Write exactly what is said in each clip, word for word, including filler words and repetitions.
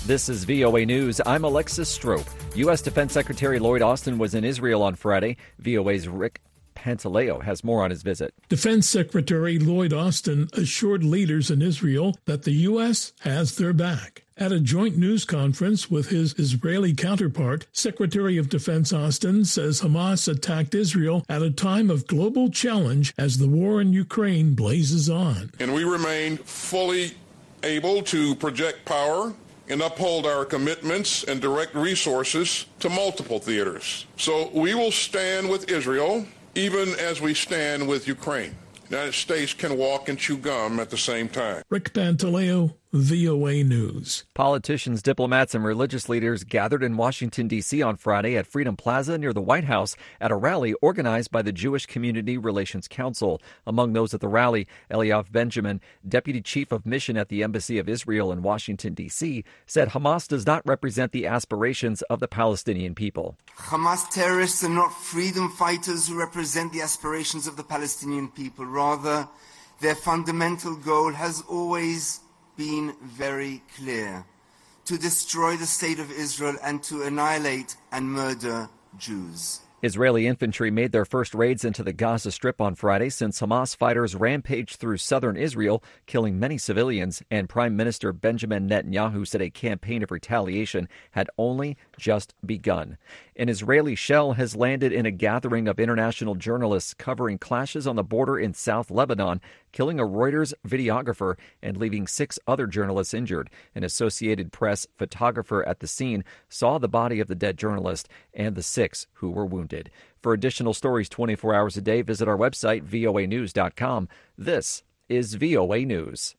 This is V O A News. I'm Alexis Strope. U S. Defense Secretary Lloyd Austin was in Israel on Friday. V O A's Rick Pantaleo has more on his visit. Defense Secretary Lloyd Austin assured leaders in Israel that the U S has their back. At a joint news conference with his Israeli counterpart, Secretary of Defense Austin says Hamas attacked Israel at a time of global challenge as the war in Ukraine blazes on. And we remain fully able to project power and uphold our commitments and direct resources to multiple theaters. So we will stand with Israel even as we stand with Ukraine. The United States can walk and chew gum at the same time. Rick Pantaleo, V O A News. Politicians, diplomats, and religious leaders gathered in Washington, D C on Friday at Freedom Plaza near the White House at a rally organized by the Jewish Community Relations Council. Among those at the rally, Eliav Benjamin, Deputy Chief of Mission at the Embassy of Israel in Washington, D C, said Hamas does not represent the aspirations of the Palestinian people. Hamas terrorists are not freedom fighters who represent the aspirations of the Palestinian people. Rather, their fundamental goal has always been very clear: to destroy the state of Israel and to annihilate and murder Jews. Israeli infantry made their first raids into the Gaza Strip on Friday since Hamas fighters rampaged through southern Israel, killing many civilians, and Prime Minister Benjamin Netanyahu said a campaign of retaliation had only just begun. An Israeli shell has landed in a gathering of international journalists covering clashes on the border in South Lebanon, killing a Reuters videographer and leaving six other journalists injured. An Associated Press photographer at the scene saw the body of the dead journalist and the six who were wounded. For additional stories twenty-four hours a day, visit our website, V O A news dot com. This is V O A News.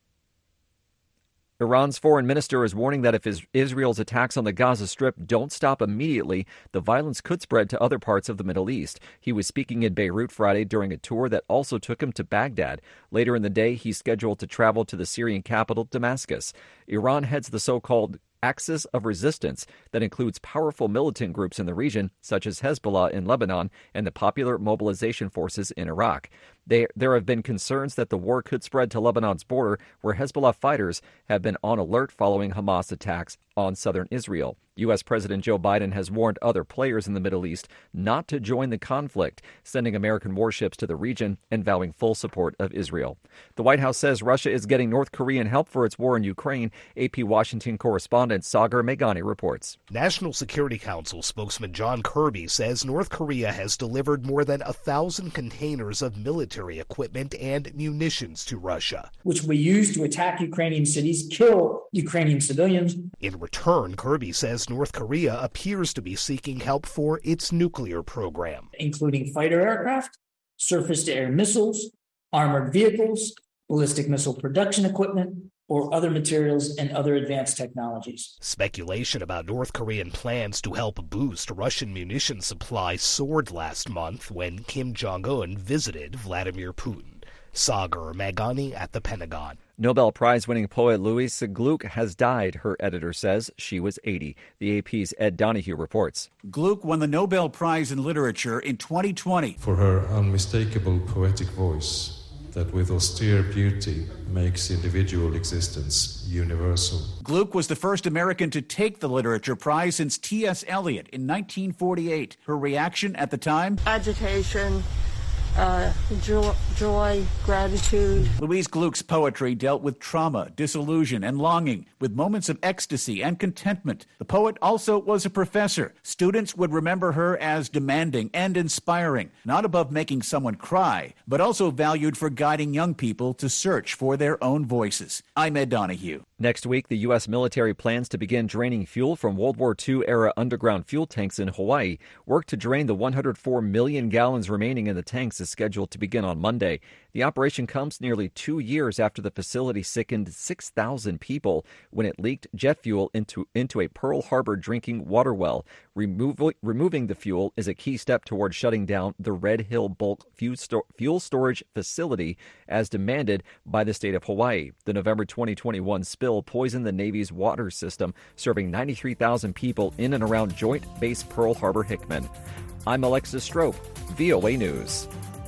Iran's foreign minister is warning that if Israel's attacks on the Gaza Strip don't stop immediately, the violence could spread to other parts of the Middle East. He was speaking in Beirut Friday during a tour that also took him to Baghdad. Later in the day, he's scheduled to travel to the Syrian capital, Damascus. Iran heads the so-called axis of resistance that includes powerful militant groups in the region, such as Hezbollah in Lebanon and the Popular Mobilization Forces in Iraq. They, there have been concerns that the war could spread to Lebanon's border, where Hezbollah fighters have been on alert following Hamas attacks on southern Israel. U S. President Joe Biden has warned other players in the Middle East not to join the conflict, sending American warships to the region and vowing full support of Israel. The White House says Russia is getting North Korean help for its war in Ukraine. A P Washington correspondent Sagar Meghani reports. National Security Council spokesman John Kirby says North Korea has delivered more than a thousand containers of military equipment and munitions to Russia, which we use to attack Ukrainian cities, kill Ukrainian civilians. In return, Kirby says North Korea appears to be seeking help for its nuclear program, including fighter aircraft, surface-to-air missiles, armored vehicles, ballistic missile production equipment, or other materials and other advanced technologies. Speculation about North Korean plans to help boost Russian munition supply soared last month when Kim Jong-un visited Vladimir Putin. Sagar Meghani at the Pentagon. Nobel Prize-winning poet Louise Gluck has died, her editor says. She was eighty. The A P's Ed Donahue reports. Gluck won the Nobel Prize in Literature in twenty twenty. For her unmistakable poetic voice that with austere beauty makes individual existence universal. Gluck was the first American to take the Literature Prize since T S Eliot in nineteen forty-eight. Her reaction at the time? Agitation. Uh, joy, joy, gratitude. Louise Gluck's poetry dealt with trauma, disillusion, and longing, with moments of ecstasy and contentment. The poet also was a professor. Students would remember her as demanding and inspiring, not above making someone cry, but also valued for guiding young people to search for their own voices. I'm Ed Donahue. Next week, the U S military plans to begin draining fuel from World War Two-era underground fuel tanks in Hawaii. Work to drain the one hundred four million gallons remaining in the tanks is scheduled to begin on Monday. The operation comes nearly two years after the facility sickened six thousand people when it leaked jet fuel into, into a Pearl Harbor drinking water well. Remove, removing the fuel is a key step toward shutting down the Red Hill bulk fuel storage facility as demanded by the state of Hawaii. The November twenty twenty-one spill poisoned the Navy's water system, serving ninety-three thousand people in and around Joint Base Pearl Harbor Hickman. I'm Alexis Strope, V O A News.